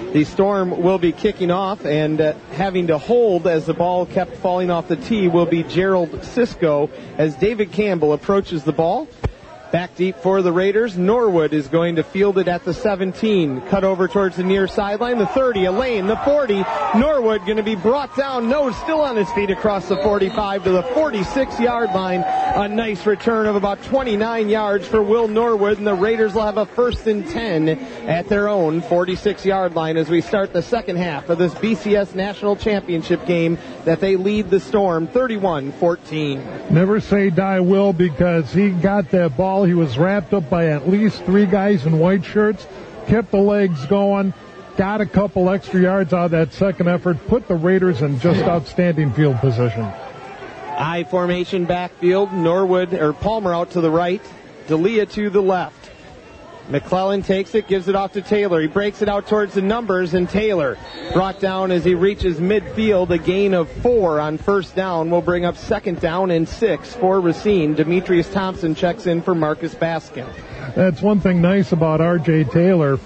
The Storm will be kicking off, and having to hold as the ball kept falling off the tee will be Gerald Cisco as David Campbell approaches the ball. Back deep for the Raiders. Norwood is going to field it at the 17. Cut over towards the near sideline. The 30, a lane. The 40. Norwood going to be brought down. No, still on his feet across the 45 to the 46-yard line. A nice return of about 29 yards for Will Norwood, and the Raiders will have a 1st and 10 at their own 46-yard line as we start the second half of this BCS National Championship game that they lead the Storm 31-14. Never say die, Will, because he got that ball. He was wrapped up by at least 3 guys in white shirts, kept the legs going, got a couple extra yards out of that second effort, put the Raiders in just outstanding field position. I formation backfield, Norwood or Palmer out to the right, D'Elia to the left. McClellan takes it, gives it off to Taylor. He breaks it out towards the numbers, and Taylor brought down as he reaches midfield. A gain of 4 on first down will bring up 2nd down and 6 for Racine. Demetrius Thompson checks in for Marcus Baskin. That's one thing nice about R.J. Taylor,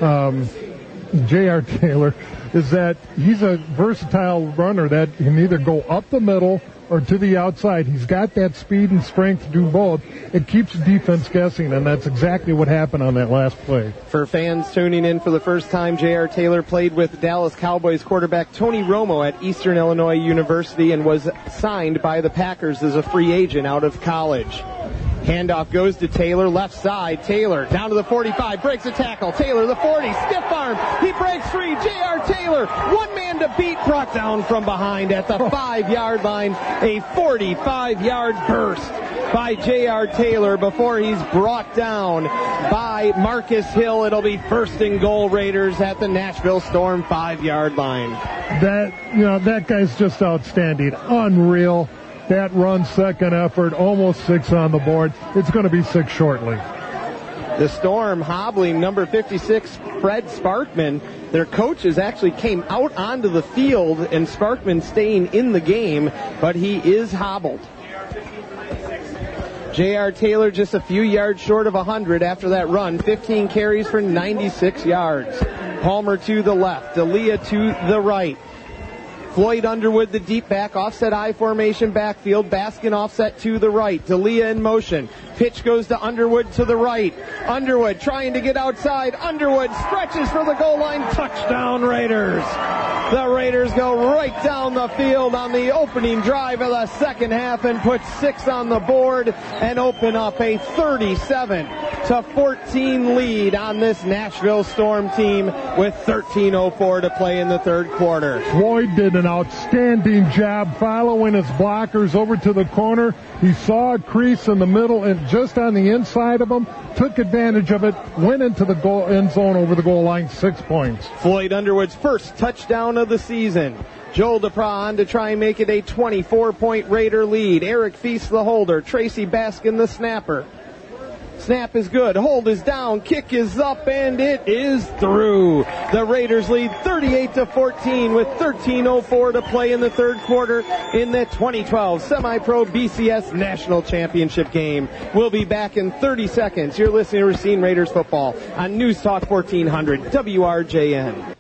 J.R. Taylor, is that he's a versatile runner that can either go up the middle or to the outside. He's got that speed and strength to do both. It keeps the defense guessing, and that's exactly what happened on that last play. For fans tuning in for the first time, J.R. Taylor played with Dallas Cowboys quarterback Tony Romo at Eastern Illinois University and was signed by the Packers as a free agent out of college. Handoff goes to Taylor, left side. Taylor down to the 45, breaks a tackle. Taylor, the 40, stiff arm. He breaks free. J.R. Taylor, one man to beat, brought down from behind at the 5-yard line. A 45-yard burst by J.R. Taylor before he's brought down by Marcus Hill. It'll be 1st and goal Raiders at the Nashville Storm 5-yard line. That guy's just outstanding. Unreal. That run, second effort, almost 6 on the board. It's going to be 6 shortly. The Storm hobbling number 56, Fred Sparkman. Their coaches actually came out onto the field, and Sparkman staying in the game, but he is hobbled. J.R. Taylor just a few yards short of 100 after that run. 15 carries for 96 yards. Palmer to the left. D'Elia to the right. Floyd Underwood, the deep back, offset I formation backfield. Baskin offset to the right. D'Elia in motion. Pitch goes to Underwood to the right. Underwood trying to get outside. Underwood stretches for the goal line. Touchdown Raiders. The Raiders go right down the field on the opening drive of the second half and put 6 on the board and open up a 37-14 lead on this Nashville Storm team with 13:04 to play in the third quarter. Floyd did an outstanding job following his blockers over to the corner. He saw a crease in the middle and just on the inside of him, took advantage of it, went into the goal end zone over the goal line, 6 points. Floyd Underwood's first touchdown of the season. Joel DePra on to try and make it a 24-point Raider lead. Eric Feast the holder. Tracy Baskin the snapper. Snap is good. Hold is down. Kick is up, and it is through. The Raiders lead 38-14 with 13:04 to play in the third quarter in the 2012 Semi-Pro BCS National Championship game. We'll be back in 30 seconds. You're listening to Racine Raiders football on News Talk 1400 WRJN.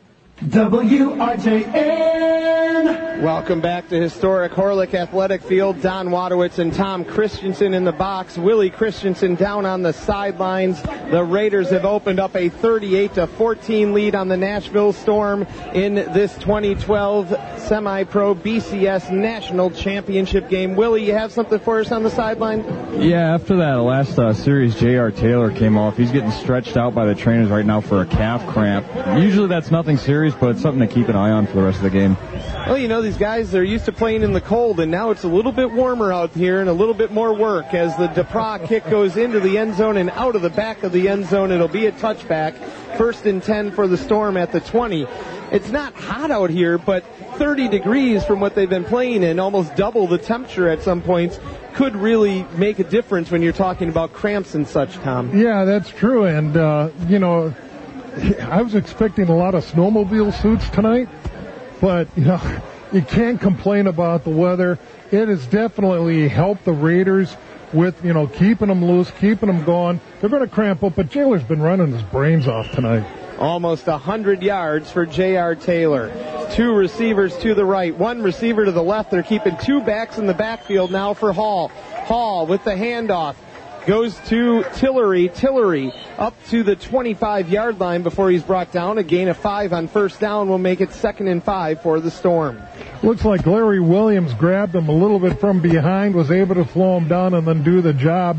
WRJN. Welcome back to historic Horlick Athletic Field. Don Wadowitz and Tom Christensen in the box. Willie Christensen down on the sidelines. The Raiders have opened up a 38-14 lead on the Nashville Storm in this 2012 Semi-Pro BCS National Championship game. Willie, you have something for us on the sideline? Yeah, after that last series, J.R. Taylor came off. He's getting stretched out by the trainers right now for a calf cramp. Usually that's nothing serious, but it's something to keep an eye on for the rest of the game. Well, you know, these guys, they're used to playing in the cold, and now it's a little bit warmer out here and a little bit more work as the DePra kick goes into the end zone and out of the back of the end zone. It'll be a touchback. 1st and 10 for the Storm at the 20. It's not hot out here, but 30 degrees from what they've been playing in, almost double the temperature at some points, could really make a difference when you're talking about cramps and such, Tom. Yeah, that's true. And, I was expecting a lot of snowmobile suits tonight, but, you can't complain about the weather. It has definitely helped the Raiders with, keeping them loose, keeping them going. They're going to cramp up, but Jailer's been running his brains off tonight. Almost 100 yards for J.R. Taylor. 2 receivers to the right, 1 receiver to the left. They're keeping 2 backs in the backfield now for Hall. Hall with the handoff. Goes to Tillery. Tillery up to the 25-yard line before he's brought down. A gain of 5 on first down will make it 2nd and 5 for the Storm. Looks like Larry Williams grabbed him a little bit from behind, was able to slow him down and then do the job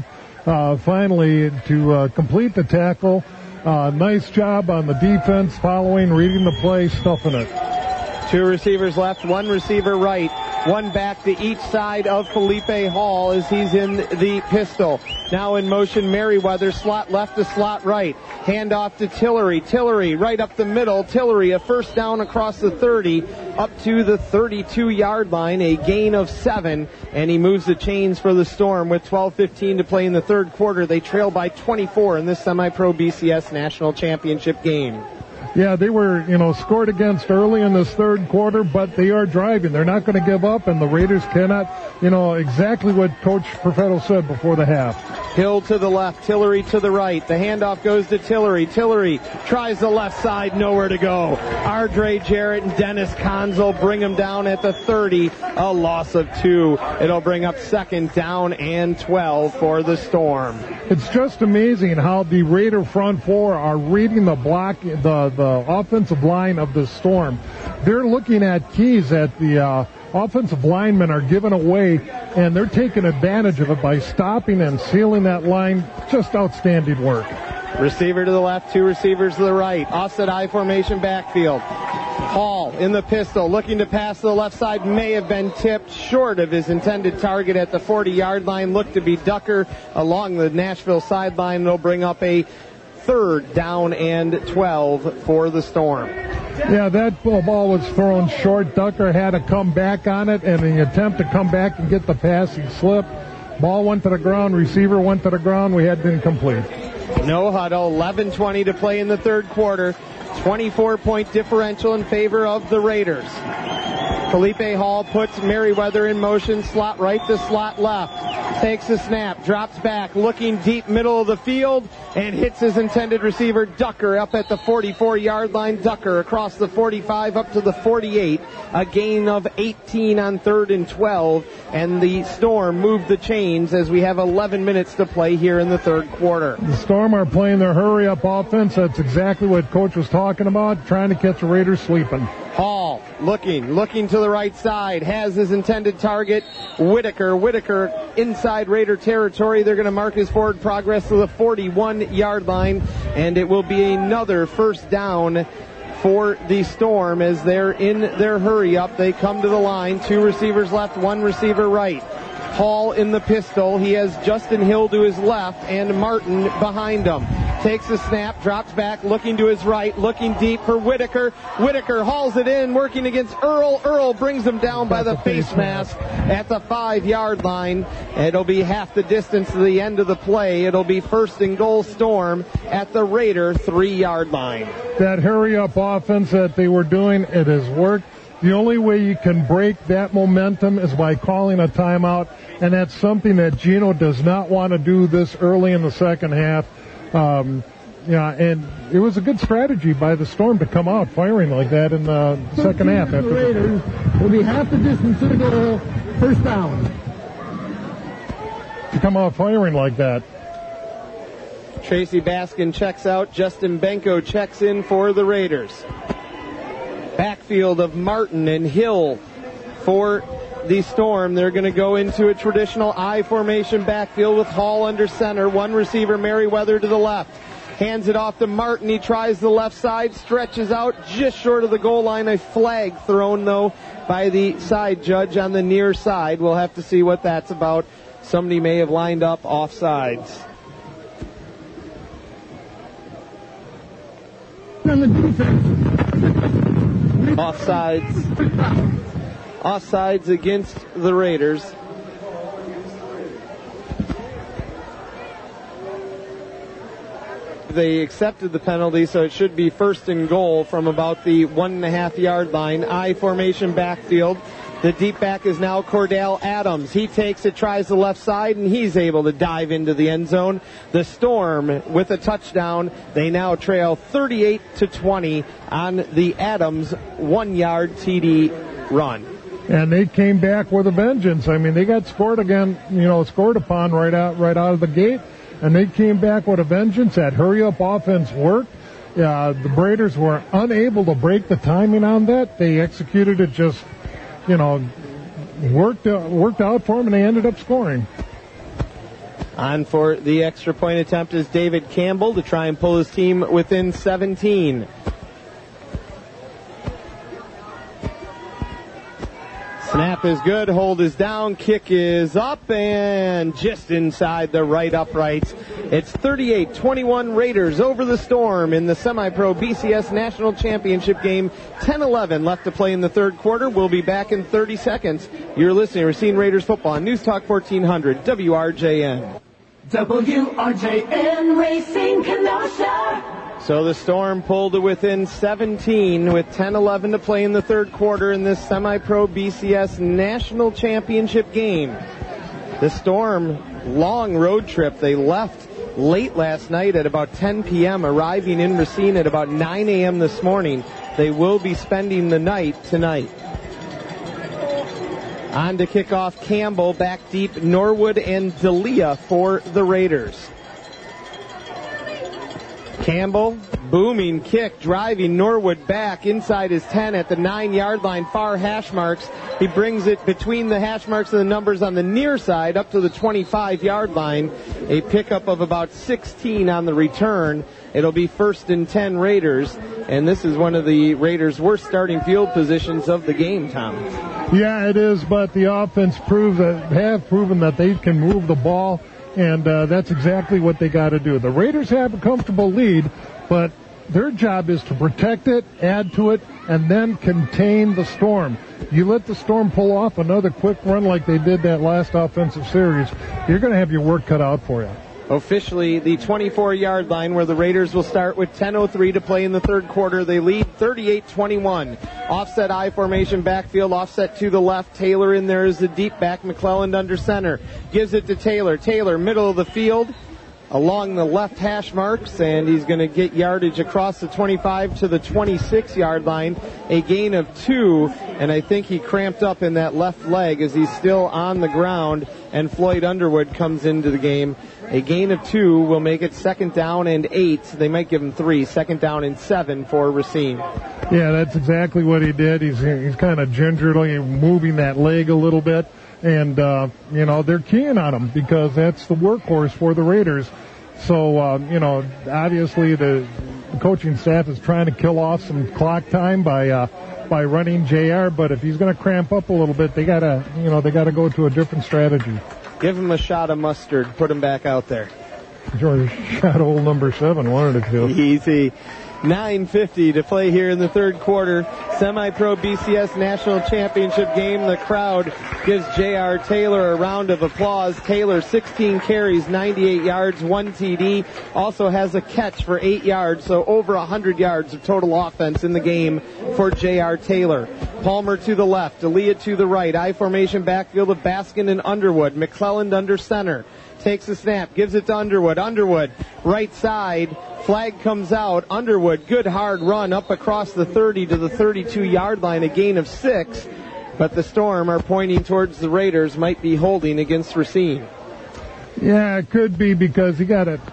finally to complete the tackle. Nice job on the defense, following, reading the play, stuffing it. 2 receivers left, 1 receiver right. 1 back to each side of Felipe Hall as he's in the pistol. Now in motion, Merriweather, slot left to slot right. Handoff to Tillery. Tillery right up the middle. Tillery, a first down across the 30, up to the 32-yard line, a gain of 7, and he moves the chains for the Storm with 12:15 to play in the third quarter. They trail by 24 in this semi-pro BCS national championship game. Yeah, they were, scored against early in this third quarter, but they are driving. They're not going to give up, and the Raiders cannot, exactly what Coach Perfetto said before the half. Hill to the left, Tillery to the right. The handoff goes to Tillery. Tillery tries the left side, nowhere to go. Ardre Jarrett and Dennis Conzel bring him down at the 30, a loss of 2. It'll bring up 2nd down and 12 for the Storm. It's just amazing how the Raider front 4 are reading the block, the offensive line of the Storm. They're looking at keys that the offensive linemen are giving away, and they're taking advantage of it by stopping and sealing that line. Just outstanding work. Receiver to the left, 2 receivers to the right. Offset I formation backfield. Hall in the pistol, looking to pass to the left side, may have been tipped short of his intended target at the 40-yard line. Looked to be Ducker along the Nashville sideline. It'll bring up a 3rd down and 12 for the Storm. Yeah, that ball was thrown short. Ducker had to come back on it, and in the attempt to come back and get the pass, he slipped. Ball went to the ground, receiver went to the ground. We had it incomplete. No huddle, 11:20 to play in the third quarter. 24-point differential in favor of the Raiders. Felipe Hall puts Merriweather in motion, slot right to slot left. Takes a snap, drops back, looking deep middle of the field, and hits his intended receiver, Ducker, up at the 44-yard line. Ducker across the 45 up to the 48. A gain of 18 on 3rd and 12, and the Storm moved the chains as we have 11 minutes to play here in the third quarter. The Storm are playing their hurry-up offense. That's exactly what Coach was talking about, trying to catch the Raiders sleeping. Hall looking to the right side, has his intended target, Whitaker. Whitaker inside Raider territory. They're going to mark his forward progress to the 41-yard line, and it will be another first down for the Storm as they're in their hurry up. They come to the line, 2 receivers left, 1 receiver right. Hall in the pistol. He has Justin Hill to his left and Martin behind him. Takes a snap, drops back, looking to his right, looking deep for Whitaker. Whitaker hauls it in, working against Earl. Earl brings him down by the face mask at the 5-yard line. It'll be half the distance to the end of the play. It'll be 1st and goal Storm at the Raider 3-yard line. That hurry-up offense that they were doing, it has worked. The only way you can break that momentum is by calling a timeout, and that's something that Gino does not want to do this early in the second half. And it was a good strategy by the Storm to come out firing like that in the second half. The Raiders will be half the distance to the goal, first down. To come out firing like that. Tracy Baskin checks out. Justin Benko checks in for the Raiders. Backfield of Martin and Hill for the Storm. They're going to go into a traditional I formation backfield with Hall under center. 1 receiver, Merriweather, to the left. Hands it off to Martin. He tries the left side, stretches out just short of the goal line. A flag thrown, though, by the side judge on the near side. We'll have to see what that's about. Somebody may have lined up offsides. On the defense. Offsides against the Raiders. They accepted the penalty, so it should be 1st and goal from about the 1.5-yard line. I formation backfield. The deep back is now Cordell Adams. He takes it, tries the left side, and he's able to dive into the end zone. The Storm with a touchdown. They now trail 38-20 on the Adams 1-yard TD run. And they came back with a vengeance. I mean, they got scored upon right out of the gate, and they came back with a vengeance. That hurry-up offense worked. The Raiders were unable to break the timing on that. They executed it just, worked out for them, and they ended up scoring. On for the extra point attempt is David Campbell to try and pull his team within 17. Snap is good, hold is down, kick is up, and just inside the right upright. It's 38-21 Raiders over the Storm in the Semi-Pro BCS National Championship game. 10-11 left to play in the third quarter. We'll be back in 30 seconds. You're listening to Racine Raiders football on News Talk 1400 WRJN. WRJN Racing Kenosha. So the Storm pulled to within 17 with 10-11 to play in the third quarter in this Semi-Pro BCS National Championship game. The Storm, long road trip. They left late last night at about 10 p.m., arriving in Racine at about 9 a.m. this morning. They will be spending the night tonight. On to kick off Campbell, back deep, Norwood and D'Elia for the Raiders. Campbell, booming kick, driving Norwood back inside his 10 at the 9-yard line, far hash marks. He brings it between the hash marks and the numbers on the near side up to the 25-yard line. A pickup of about 16 on the return. It'll be 1st and 10 Raiders, and this is one of the Raiders' worst starting field positions of the game, Tom. Yeah, it is, but the offense have proven that they can move the ball. And that's exactly what they got to do. The Raiders have a comfortable lead, but their job is to protect it, add to it, and then contain the Storm. You let the Storm pull off another quick run like they did that last offensive series, you're going to have your work cut out for you. Officially, the 24-yard line where the Raiders will start with 10:03 to play in the third quarter. They lead 38-21. Offset I formation backfield, offset to the left. Taylor in there is the deep back. McClelland under center. Gives it to Taylor. Taylor, middle of the field, along the left hash marks, and he's going to get yardage across the 25 to the 26-yard line. A gain of 2, and I think he cramped up in that left leg as he's still on the ground, and Floyd Underwood comes into the game. A gain of 2 will make it 2nd down and 8. They might give him 3. 2nd down and 7 for Racine. Yeah, that's exactly what he did. He's kind of gingerly moving that leg a little bit. And, they're keying on him because that's the workhorse for the Raiders. So, obviously the coaching staff is trying to kill off some clock time by running JR. But if he's going to cramp up a little bit, they gotta go to a different strategy. Give him a shot of mustard. Put him back out there. George shot old number 7 wanted to. Easy. 9:50 to play here in the third quarter. Semi-Pro BCS National Championship game. The crowd gives J.R. Taylor a round of applause. Taylor, 16 carries, 98 yards, 1 TD. Also has a catch for 8 yards, so over 100 yards of total offense in the game for J.R. Taylor. Palmer to the left, D'Elia to the right. I-formation backfield of Baskin and Underwood. McClelland under center. Takes the snap, gives it to Underwood. Underwood, right side. Flag comes out. Underwood, good hard run up across the 30 to the 32-yard line, a gain of 6. But the Storm are pointing towards the Raiders, might be holding against Racine. Yeah, it could be because he got it.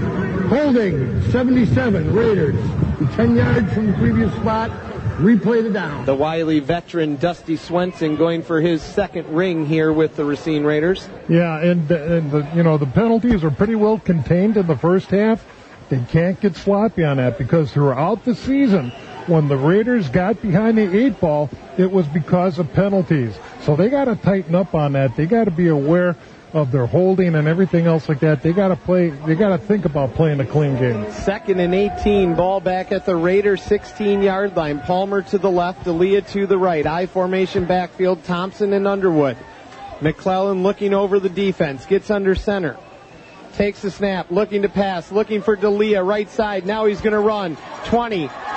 Holding, 77, Raiders. 10 yards from the previous spot. Replay the down. The Wiley veteran Dusty Swenson going for his second ring here with the Racine Raiders. Yeah, and the penalties are pretty well contained in the first half. They can't get sloppy on that because throughout the season, when the Raiders got behind the 8 ball, it was because of penalties. So they got to tighten up on that. They got to be aware of their holding and everything else like that. They got to think about playing a clean game. 2nd and 18, ball back at the Raiders 16-yard line. Palmer to the left, D'Elia to the right. I-formation backfield, Thompson and Underwood. McClelland looking over the defense, gets under center. Takes the snap, looking to pass, looking for D'Elia, right side. Now he's going to run. 20,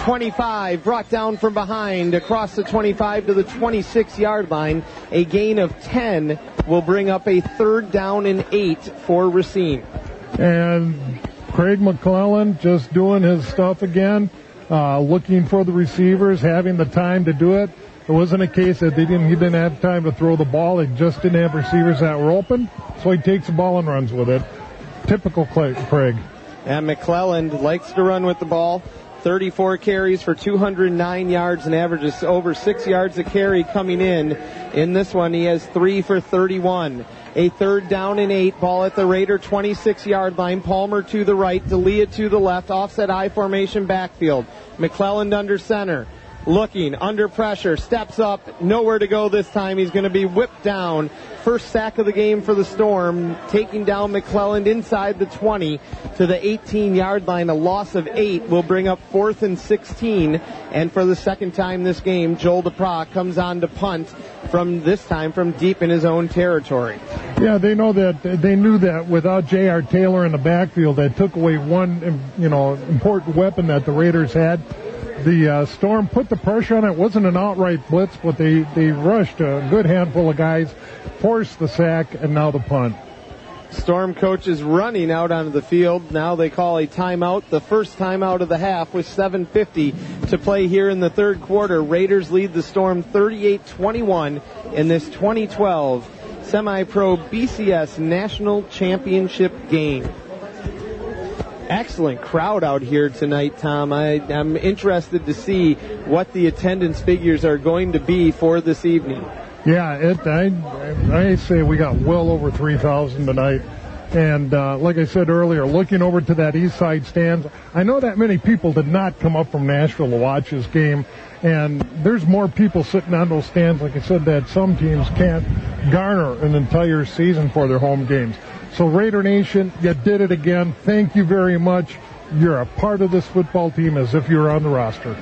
25, brought down from behind across the 25 to the 26-yard line. A gain of 10 will bring up a 3rd down and 8 for Racine. And Craig McClellan just doing his stuff again, looking for the receivers, having the time to do it. It wasn't a case that he didn't have time to throw the ball. He just didn't have receivers that were open, so he takes the ball and runs with it. Typical Craig. And McClellan likes to run with the ball. 34 carries for 209 yards and averages over 6 yards a carry coming in. In this one, he has 3 for 31. A 3rd down and 8, ball at the Raider 26-yard line. Palmer to the right, D'Elia to the left, offset I formation backfield. McClellan under center. Looking, under pressure, steps up, nowhere to go this time. He's going to be whipped down. First sack of the game for the Storm, taking down McClellan inside the 20 to the 18-yard line. A loss of 8 will bring up 4th and 16. And for the second time this game, Joel DePra comes on to punt from deep in his own territory. Yeah, they knew that without J.R. Taylor in the backfield, that took away one, important weapon that the Raiders had. The Storm put the pressure on it. It wasn't an outright blitz, but they rushed a good handful of guys, forced the sack, and now the punt. Storm coaches running out onto the field. Now they call a timeout, the first timeout of the half with 7:50 to play here in the third quarter. Raiders lead the Storm 38-21 in this 2012 Semi-Pro BCS National Championship game. Excellent crowd out here tonight, Tom. I'm interested to see what the attendance figures are going to be for this evening. Yeah, I say we got well over 3,000 tonight. And like I said earlier, looking over to that east side stands, I know that many people did not come up from Nashville to watch this game. And there's more people sitting on those stands, like I said, that some teams can't garner an entire season for their home games. So Raider Nation, you did it again. Thank you very much. You're a part of this football team as if you're on the roster.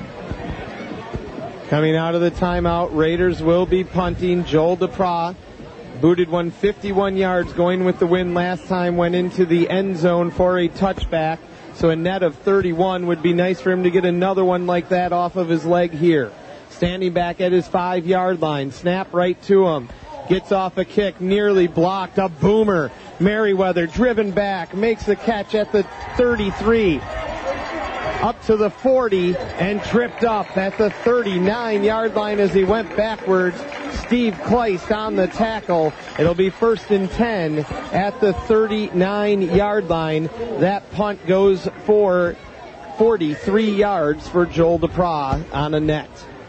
Coming out of the timeout, Raiders will be punting. Joel DePra booted one 51 yards, going with the win last time, went into the end zone for a touchback. So a net of 31 would be nice for him to get another one like that off of his leg here. Standing back at his 5-yard line, snap right to him. Gets off a kick, nearly blocked, a boomer. Merriweather driven back, makes the catch at the 33, up to the 40, and tripped up at the 39-yard line as he went backwards. Steve Kleist on the tackle. It'll be 1st and 10 at the 39-yard line. That punt goes for 43 yards for Joel DePra on a net.